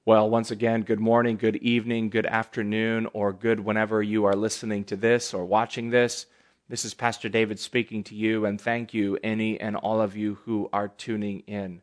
Well, once again, good morning, good evening, good afternoon, or good whenever you are listening to this or watching this. This is Pastor David speaking to you, and thank you, any and all of you who are tuning in.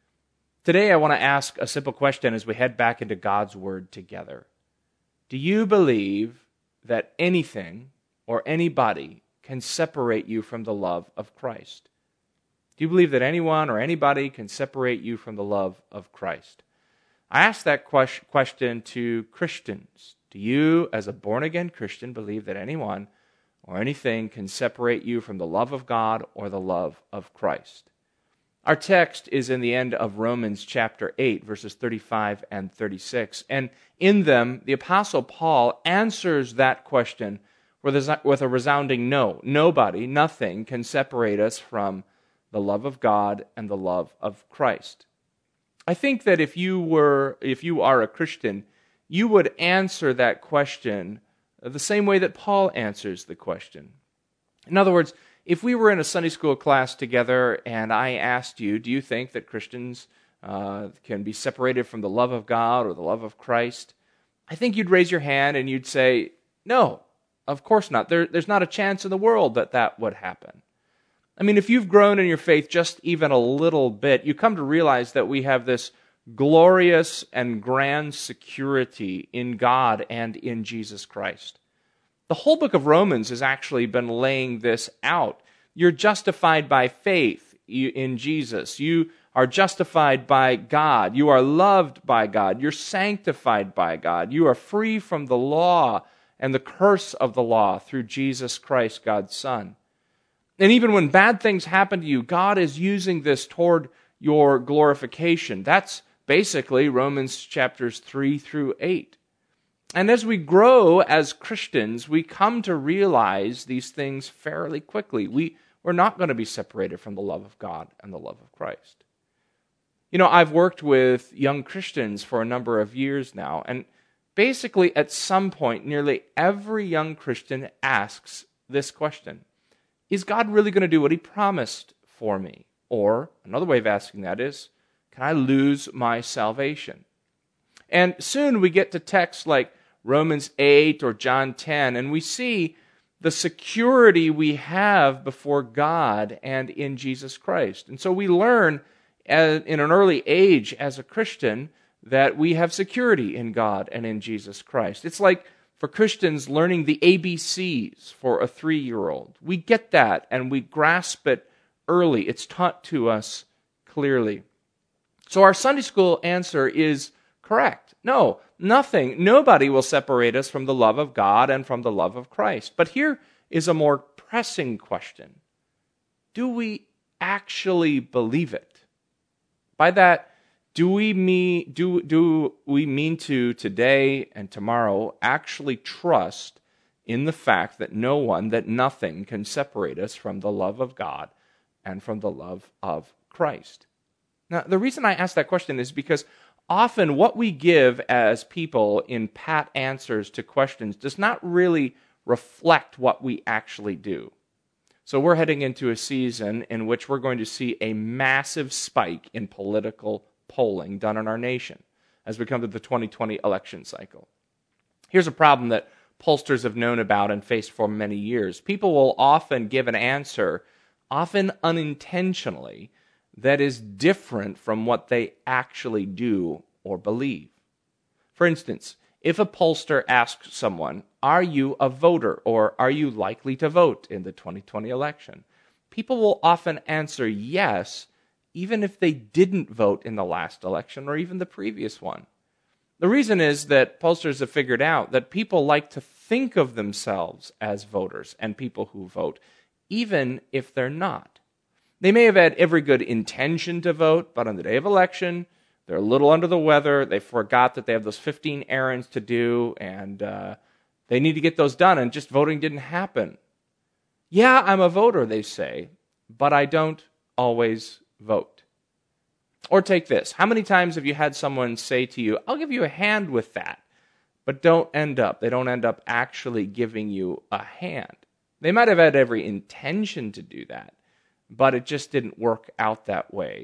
Today, I want to ask a simple question as we head back into God's Word together. Do you believe that anything or anybody can separate you from the love of Christ? Do you believe that anyone or anybody can separate you from the love of Christ? I ask that question to Christians. Do you, as a born-again Christian, believe that anyone or anything can separate you from the love of God or the love of Christ? Our text is in the end of Romans chapter 8, verses 35 and 36. And in them, the Apostle Paul answers that question with a resounding no. Nobody, nothing can separate us from the love of God and the love of Christ. I think that if you are a Christian, you would answer that question the same way that Paul answers the question. In other words, if we were in a Sunday school class together and I asked you, do you think that Christians can be separated from the love of God or the love of Christ? I think you'd raise your hand and you'd say, no, of course not. There's not a chance in the world that would happen. I mean, if you've grown in your faith just even a little bit, you come to realize that we have this glorious and grand security in God and in Jesus Christ. The whole book of Romans has actually been laying this out. You're justified by faith in Jesus. You are justified by God. You are loved by God. You're sanctified by God. You are free from the law and the curse of the law through Jesus Christ, God's Son. And even when bad things happen to you, God is using this toward your glorification. That's basically Romans chapters 3 through 8. And as we grow as Christians, we come to realize these things fairly quickly. We're not going to be separated from the love of God and the love of Christ. You know, I've worked with young Christians for a number of years now, and basically at some point, nearly every young Christian asks this question. Is God really going to do what He promised for me? Or, another way of asking that is, can I lose my salvation? And soon we get to texts like Romans 8 or John 10, and we see the security we have before God and in Jesus Christ. And so we learn in an early age as a Christian that we have security in God and in Jesus Christ. It's like for Christians learning the ABCs for a 3-year-old. We get that and we grasp it early. It's taught to us clearly. So our Sunday school answer is correct. No, nothing, nobody will separate us from the love of God and from the love of Christ. But here is a more pressing question. Do we actually believe it? By that, do we mean to today and tomorrow actually trust in the fact that nothing can separate us from the love of God and from the love of Christ? Now, the reason I ask that question is because often what we give as people in pat answers to questions does not really reflect what we actually do. So we're heading into a season in which we're going to see a massive spike in political polling done in our nation as we come to the 2020 election cycle. Here's a problem that pollsters have known about and faced for many years. People will often give an answer, often unintentionally, that is different from what they actually do or believe. For instance, if a pollster asks someone, are you a voter or are you likely to vote in the 2020 election? People will often answer yes, even if they didn't vote in the last election or even the previous one. The reason is that pollsters have figured out that people like to think of themselves as voters and people who vote, even if they're not. They may have had every good intention to vote, but on the day of election, they're a little under the weather. They forgot that they have those 15 errands to do, and they need to get those done, and just voting didn't happen. Yeah, I'm a voter, they say, but I don't always vote. Or take this. How many times have you had someone say to you, I'll give you a hand with that, but they don't end up actually giving you a hand? They might have had every intention to do that, but it just didn't work out that way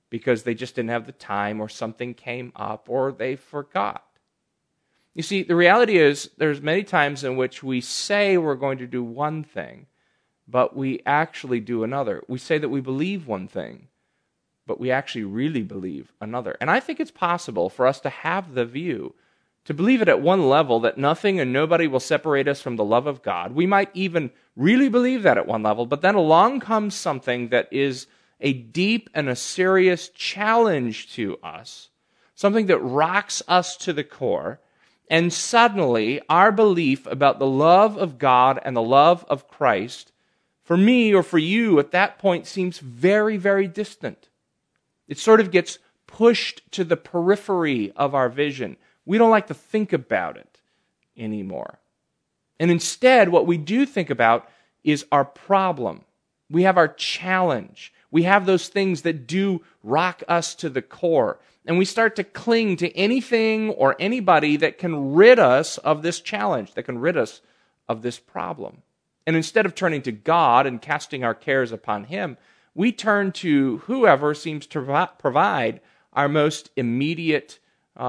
because they just didn't have the time or something came up or they forgot. You see, the reality is there's many times in which we say we're going to do one thing, but we actually do another. We say that we believe one thing, but we actually really believe another. And I think it's possible for us to have the view, to believe it at one level, that nothing and nobody will separate us from the love of God. We might even really believe that at one level, but then along comes something that is a deep and a serious challenge to us, something that rocks us to the core, and suddenly our belief about the love of God and the love of Christ, for me or for you at that point, seems very, very distant. It sort of gets pushed to the periphery of our vision. We don't like to think about it anymore. And instead, what we do think about is our problem. We have our challenge. We have those things that do rock us to the core. And we start to cling to anything or anybody that can rid us of this challenge, that can rid us of this problem. And instead of turning to God and casting our cares upon Him, we turn to whoever seems to provide our most immediate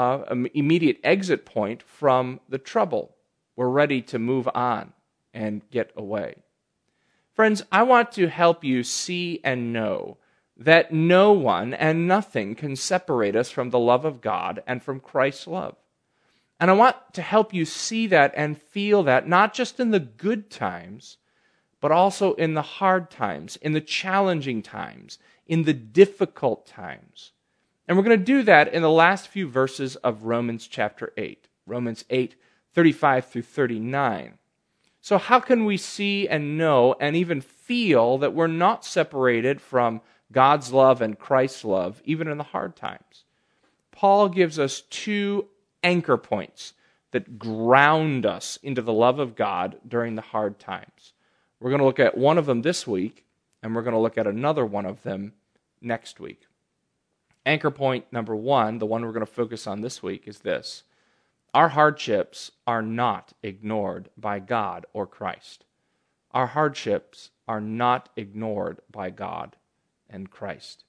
exit point from the trouble. We're ready to move on and get away. Friends, I want to help you see and know that no one and nothing can separate us from the love of God and from Christ's love. And I want to help you see that and feel that, not just in the good times, but also in the hard times, in the challenging times, in the difficult times. And we're going to do that in the last few verses of Romans chapter 8, Romans 8, 35 through 39. So how can we see and know and even feel that we're not separated from God's love and Christ's love, even in the hard times? Paul gives us two anchor points that ground us into the love of God during the hard times. We're going to look at one of them this week, and we're going to look at another one of them next week. Anchor point number one, the one we're going to focus on this week, is this: our hardships are not ignored by God or Christ. Our hardships are not ignored by God and Christ.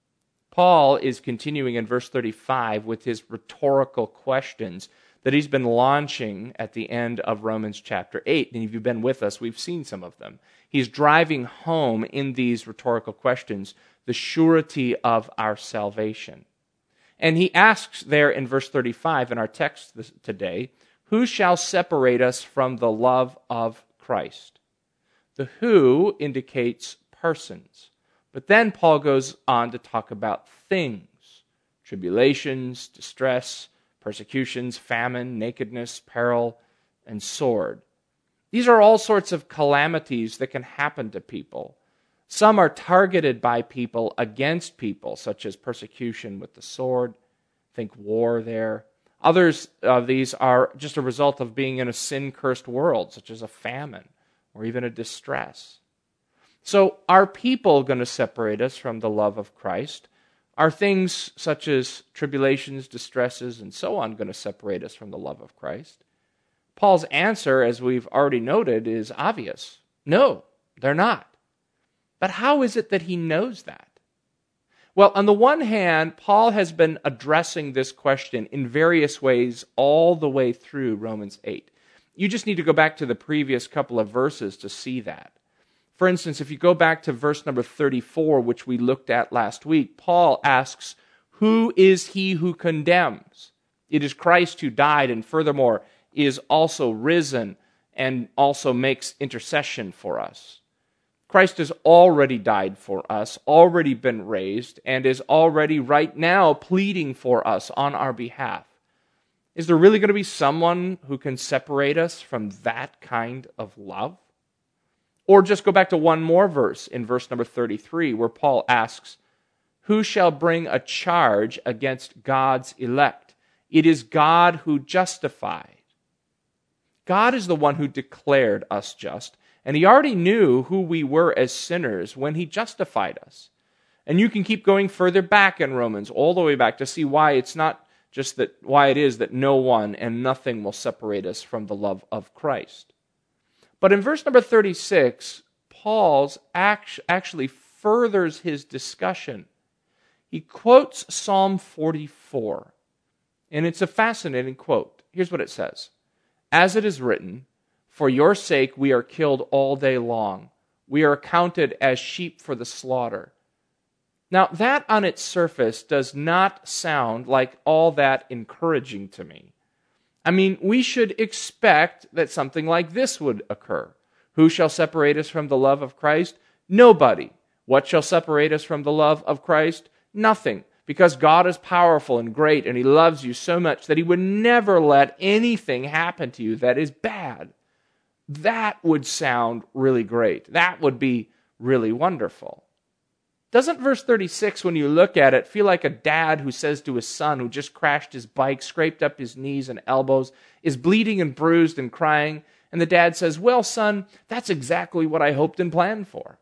Paul is continuing in verse 35 with his rhetorical questions that he's been launching at the end of Romans chapter 8. And if you've been with us, we've seen some of them. He's driving home in these rhetorical questions the surety of our salvation. And he asks there in verse 35 in our text today, who shall separate us from the love of Christ? The who indicates persons. But then Paul goes on to talk about things: tribulations, distress, persecutions, famine, nakedness, peril, and sword. These are all sorts of calamities that can happen to people. Some are targeted by people against people, such as persecution with the sword. Think war there. Others of these are just a result of being in a sin-cursed world, such as a famine or even a distress. So are people going to separate us from the love of Christ? Are things such as tribulations, distresses, and so on going to separate us from the love of Christ? Paul's answer, as we've already noted, is obvious. No, they're not. But how is it that he knows that? Well, on the one hand, Paul has been addressing this question in various ways all the way through Romans 8. You just need to go back to the previous couple of verses to see that. For instance, if you go back to verse number 34, which we looked at last week, Paul asks, who is he who condemns? It is Christ who died and furthermore is also risen and also makes intercession for us. Christ has already died for us, already been raised, and is already right now pleading for us on our behalf. Is there really going to be someone who can separate us from that kind of love? Or just go back to one more verse in verse number 33, where Paul asks, who shall bring a charge against God's elect? It is God who justifies. God is the one who declared us just, and he already knew who we were as sinners when he justified us. And you can keep going further back in Romans, all the way back, to see why it's not just that, why it is that no one and nothing will separate us from the love of Christ. But in verse number 36, Paul actually furthers his discussion. he quotes Psalm 44. And it's a fascinating quote. Here's what it says. As it is written, for your sake we are killed all day long. We are accounted as sheep for the slaughter. Now, that on its surface does not sound like all that encouraging to me. I mean, we should expect that something like this would occur. Who shall separate us from the love of Christ? Nobody. What shall separate us from the love of Christ? Nothing. Because God is powerful and great, and He loves you so much that He would never let anything happen to you that is bad. That would sound really great. That would be really wonderful. Doesn't verse 36, when you look at it, feel like a dad who says to his son who just crashed his bike, scraped up his knees and elbows, is bleeding and bruised and crying, and the dad says, well, son, that's exactly what I hoped and planned for.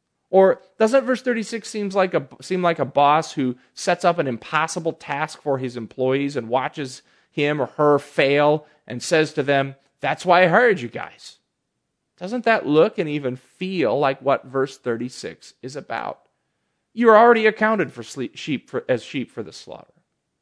Or doesn't verse 36 seem like a boss who sets up an impossible task for his employees and watches him or her fail and says to them, that's why I hired you guys? Doesn't that look and even feel like what verse 36 is about? You are already accounted for sheep for the slaughter.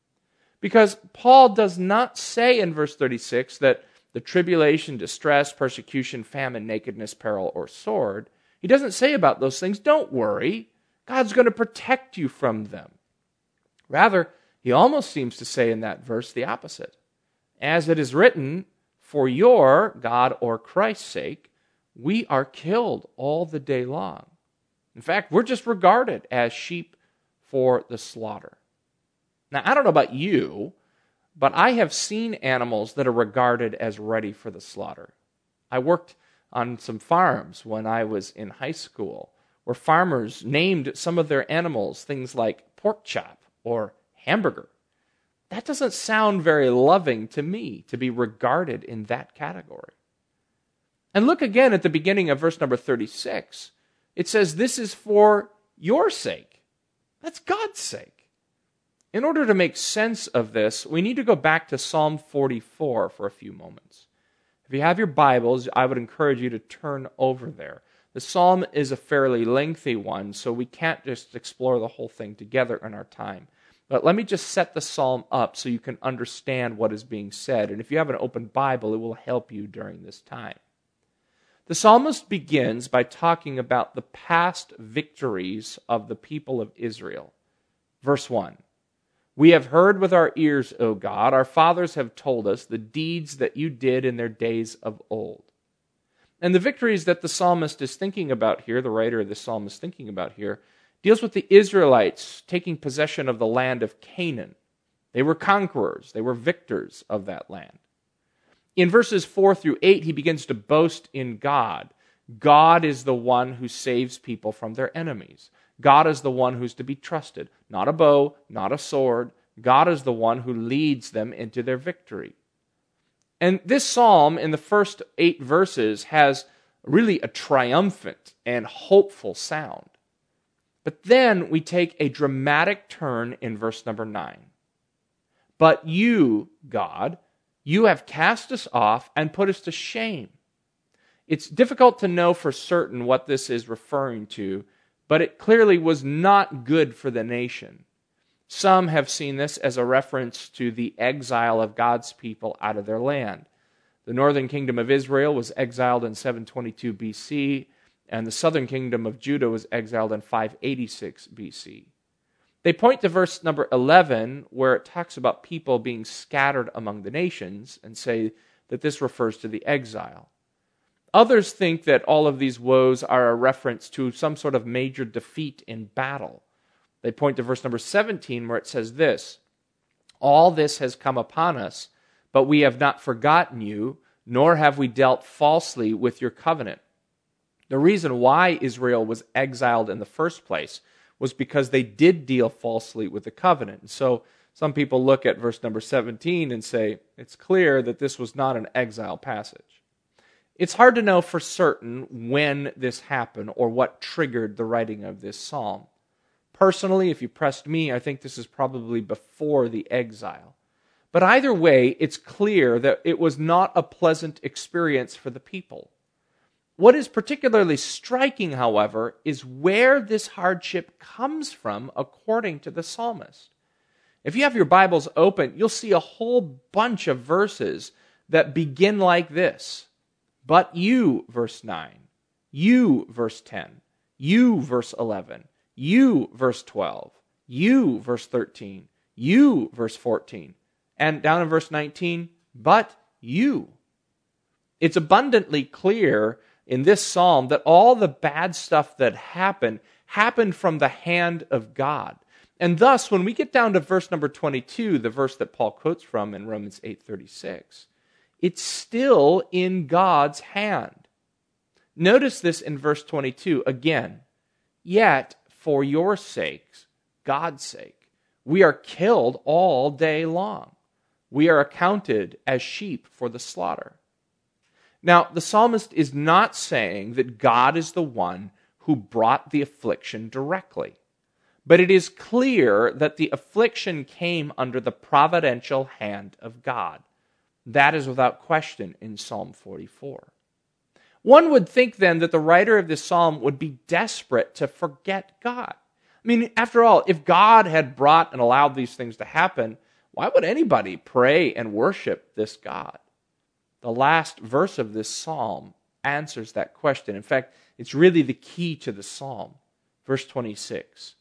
Because Paul does not say in verse 36 that the tribulation, distress, persecution, famine, nakedness, peril, or sword, he doesn't say about those things, don't worry, God's going to protect you from them. Rather, he almost seems to say in that verse the opposite. As it is written, for your, God or Christ's sake, we are killed all the day long. In fact, we're just regarded as sheep for the slaughter. Now, I don't know about you, but I have seen animals that are regarded as ready for the slaughter. I worked on some farms when I was in high school, where farmers named some of their animals things like pork chop or hamburger. That doesn't sound very loving to me, to be regarded in that category. And look again at the beginning of verse number 36. It says, this is for your sake. That's God's sake. In order to make sense of this, we need to go back to Psalm 44 for a few moments. If you have your Bibles, I would encourage you to turn over there. The psalm is a fairly lengthy one, so we can't just explore the whole thing together in our time. But let me just set the psalm up so you can understand what is being said. And if you have an open Bible, it will help you during this time. The psalmist begins by talking about the past victories of the people of Israel. Verse 1, we have heard with our ears, O God, our fathers have told us the deeds that you did in their days of old. And the victories that the psalmist is thinking about here, the writer of the psalm is thinking about here, deals with the Israelites taking possession of the land of Canaan. They were conquerors. They were victors of that land. In verses 4 through 8, he begins to boast in God. God is the one who saves people from their enemies. God is the one who's to be trusted. Not a bow, not a sword. God is the one who leads them into their victory. And this psalm, in the first 8 verses, has really a triumphant and hopeful sound. But then we take a dramatic turn in verse number 9. But you, God, you have cast us off and put us to shame. It's difficult to know for certain what this is referring to, but it clearly was not good for the nation. Some have seen this as a reference to the exile of God's people out of their land. The northern kingdom of Israel was exiled in 722 BC, and the southern kingdom of Judah was exiled in 586 BC. They point to verse number 11, where it talks about people being scattered among the nations, and say that this refers to the exile. Others think that all of these woes are a reference to some sort of major defeat in battle. They point to verse number 17, where it says this, all this has come upon us, but we have not forgotten you, nor have we dealt falsely with your covenant. The reason why Israel was exiled in the first place was because they did deal falsely with the covenant. So some people look at verse number 17 and say, it's clear that this was not an exile passage. It's hard to know for certain when this happened or what triggered the writing of this psalm. Personally, if you pressed me, I think this is probably before the exile. But either way, it's clear that it was not a pleasant experience for the people. What is particularly striking, however, is where this hardship comes from according to the psalmist. If you have your Bibles open, you'll see a whole bunch of verses that begin like this. But you, verse 9. You, verse 10. You, verse 11. You, verse 12. You, verse 13. You, verse 14. And down in verse 19, but you. It's abundantly clear in this psalm that all the bad stuff that happened from the hand of God. And thus, when we get down to verse number 22, the verse that Paul quotes from in Romans 8:36, it's still in God's hand. Notice this in verse 22 again. Yet, for your sakes, God's sake, we are killed all day long. We are accounted as sheep for the slaughter. Now, the psalmist is not saying that God is the one who brought the affliction directly. But it is clear that the affliction came under the providential hand of God. That is without question in Psalm 44. One would think then that the writer of this psalm would be desperate to forget God. I mean, after all, if God had brought and allowed these things to happen, why would anybody pray and worship this God? The last verse of this psalm answers that question. In fact, it's really the key to the psalm. Verse 26.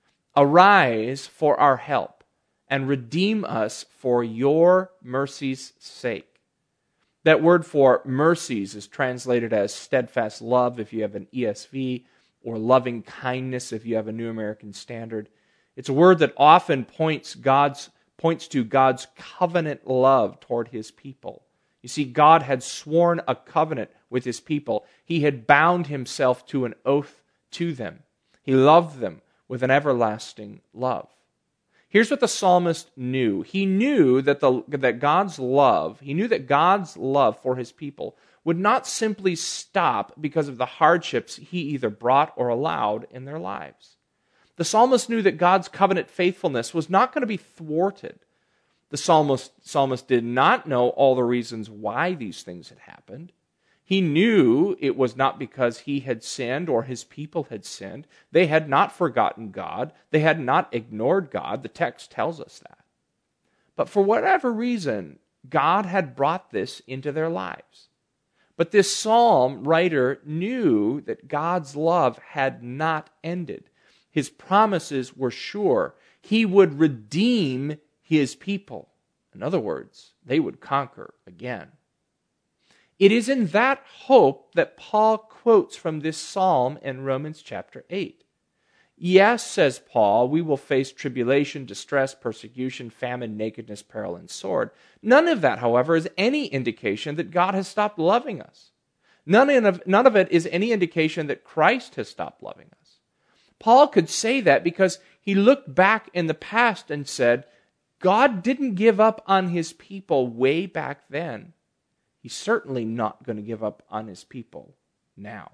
Arise for our help and redeem us for your mercy's sake. That word for mercies is translated as steadfast love if you have an ESV, or loving kindness if you have a New American Standard. It's a word that often points to God's covenant love toward his people. You see, God had sworn a covenant with his people. He had bound himself to an oath to them. He loved them with an everlasting love. Here's what the psalmist knew. He knew that God's love for his people would not simply stop because of the hardships he either brought or allowed in their lives. The psalmist knew that God's covenant faithfulness was not going to be thwarted. The psalmist did not know all the reasons why these things had happened. He knew it was not because he had sinned or his people had sinned. They had not forgotten God. They had not ignored God. The text tells us that. But for whatever reason, God had brought this into their lives. But this psalm writer knew that God's love had not ended. His promises were sure. He would redeem his people. In other words, they would conquer again. It is in that hope that Paul quotes from this psalm in Romans chapter 8. Yes, says Paul, we will face tribulation, distress, persecution, famine, nakedness, peril, and sword. None of that, however, is any indication that God has stopped loving us. None of it is any indication that Christ has stopped loving us. Paul could say that because he looked back in the past and said, God didn't give up on his people way back then. He's certainly not going to give up on his people now.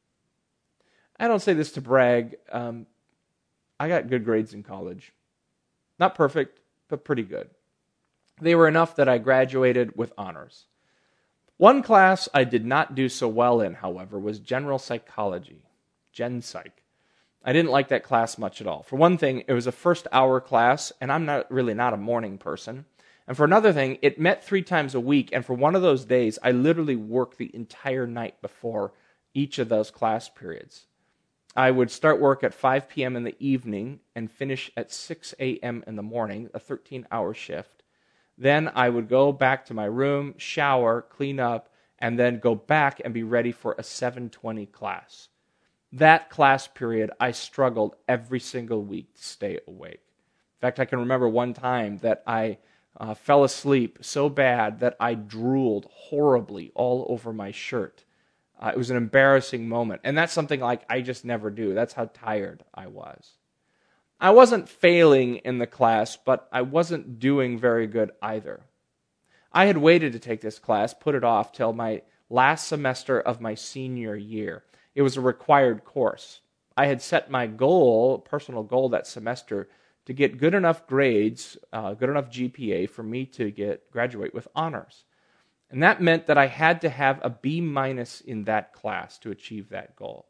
I don't say this to brag. I got good grades in college. Not perfect, but pretty good. They were enough that I graduated with honors. One class I did not do so well in, however, was general psychology, Gen Psych. I didn't like that class much at all. For one thing, it was a first hour class, and I'm not a morning person. And for another thing, it met 3 times a week, and for one of those days, I literally worked the entire night before each of those class periods. I would start work at 5 p.m. in the evening and finish at 6 a.m. in the morning, a 13-hour shift. Then I would go back to my room, shower, clean up, and then go back and be ready for a 7:20 class. That class period, I struggled every single week to stay awake. In fact, I can remember one time that I fell asleep so bad that I drooled horribly all over my shirt. It was an embarrassing moment, and that's something like I just never do. That's how tired I was. I wasn't failing in the class, but I wasn't doing very good either. I had waited to take this class, put it off till my last semester of my senior year. It was a required course. I had set my personal goal that semester, to get good enough grades, good enough GPA for me to graduate with honors. And that meant that I had to have a B- in that class to achieve that goal.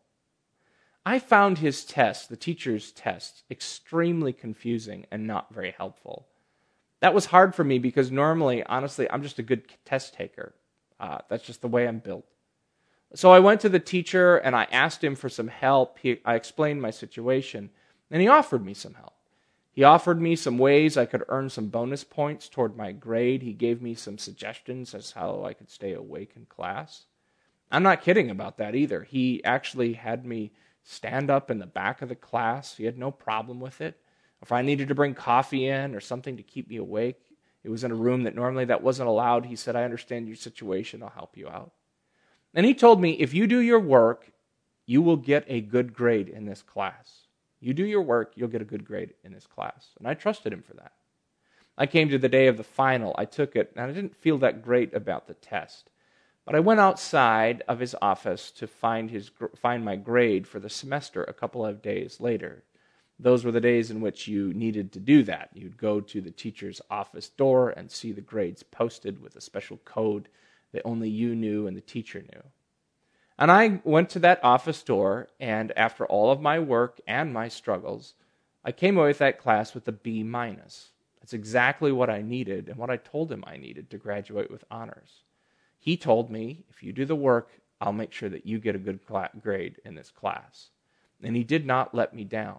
I found his test, the teacher's test, extremely confusing and not very helpful. That was hard for me because normally, honestly, I'm just a good test taker. That's just the way I'm built. So I went to the teacher and I asked him for some help. I explained my situation, and he offered me some help. He offered me some ways I could earn some bonus points toward my grade. He gave me some suggestions as how I could stay awake in class. I'm not kidding about that either. He actually had me stand up in the back of the class. He had no problem with it. If I needed to bring coffee in or something to keep me awake, it was in a room that normally that wasn't allowed. He said, I understand your situation. I'll help you out. And he told me, if you do your work, you will get a good grade in this class. You do your work, you'll get a good grade in this class. And I trusted him for that. I came to the day of the final. I took it, and I didn't feel that great about the test. But I went outside of his office to find my grade for the semester a couple of days later. Those were the days in which you needed to do that. You'd go to the teacher's office door and see the grades posted with a special code that only you knew and the teacher knew. And I went to that office door, and after all of my work and my struggles, I came away with that class with a B-. That's exactly what I needed and what I told him I needed to graduate with honors. He told me, if you do the work, I'll make sure that you get a good grade in this class. And he did not let me down.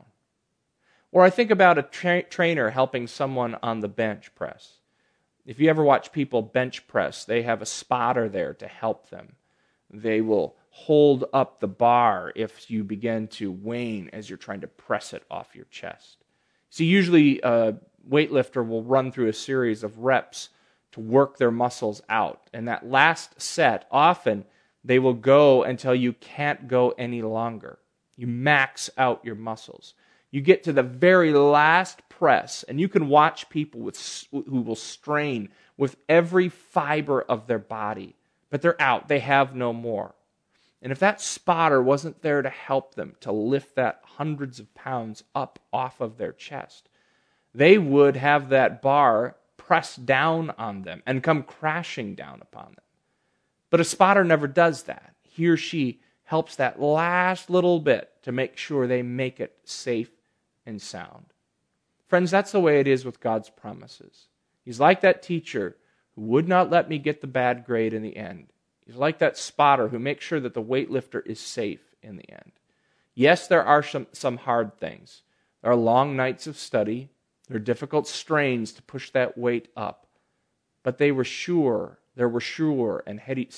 Or I think about a trainer helping someone on the bench press. If you ever watch people bench press, they have a spotter there to help them. They will hold up the bar if you begin to wane as you're trying to press it off your chest. See, usually a weightlifter will run through a series of reps to work their muscles out. And that last set, often they will go until you can't go any longer. You max out your muscles. You get to the very last press, and you can watch people who will strain with every fiber of their body. But they're out. They have no more. And if that spotter wasn't there to help them to lift that hundreds of pounds up off of their chest, they would have that bar press down on them and come crashing down upon them. But a spotter never does that. He or she helps that last little bit to make sure they make it safe and sound. Friends, that's the way it is with God's promises. He's like that teacher who would not let me get the bad grade in the end. He's like that spotter who makes sure that the weightlifter is safe in the end. Yes, there are some hard things. There are long nights of study. There are difficult strains to push that weight up. But there were sure and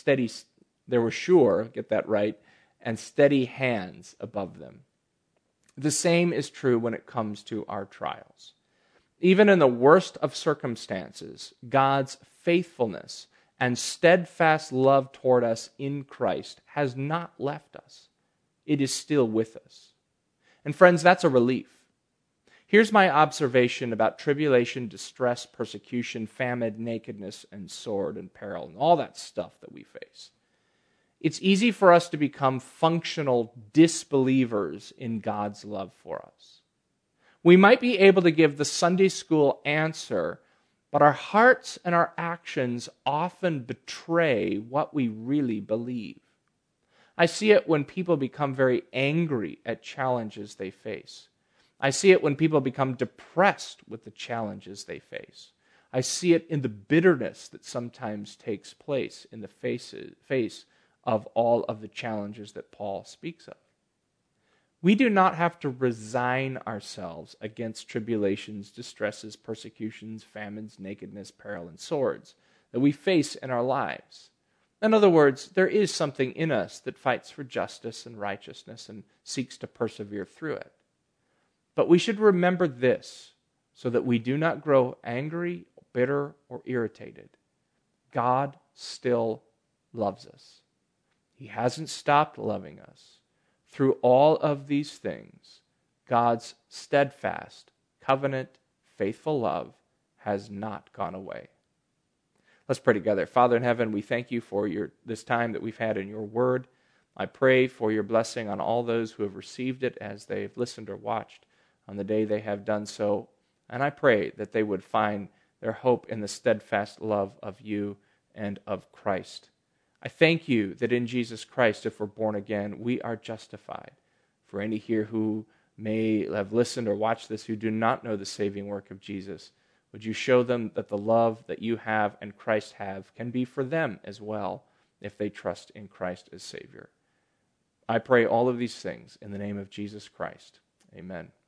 steady hands above them. The same is true when it comes to our trials. Even in the worst of circumstances, God's faithfulness and steadfast love toward us in Christ has not left us. It is still with us. And friends, that's a relief. Here's my observation about tribulation, distress, persecution, famine, nakedness, and sword and peril, and all that stuff that we face. It's easy for us to become functional disbelievers in God's love for us. We might be able to give the Sunday school answer, but our hearts and our actions often betray what we really believe. I see it when people become very angry at challenges they face. I see it when people become depressed with the challenges they face. I see it in the bitterness that sometimes takes place in the face of all of the challenges that Paul speaks of. We do not have to resign ourselves against tribulations, distresses, persecutions, famines, nakedness, peril, and swords that we face in our lives. In other words, there is something in us that fights for justice and righteousness and seeks to persevere through it. But we should remember this so that we do not grow angry, bitter, or irritated. God still loves us. He hasn't stopped loving us. Through all of these things, God's steadfast, covenant, faithful love has not gone away. Let's pray together. Father in heaven, we thank you for this time that we've had in your word. I pray for your blessing on all those who have received it as they've listened or watched on the day they have done so. And I pray that they would find their hope in the steadfast love of you and of Christ. I thank you that in Jesus Christ, if we're born again, we are justified. For any here who may have listened or watched this who do not know the saving work of Jesus, would you show them that the love that you have and Christ have can be for them as well if they trust in Christ as Savior. I pray all of these things in the name of Jesus Christ. Amen.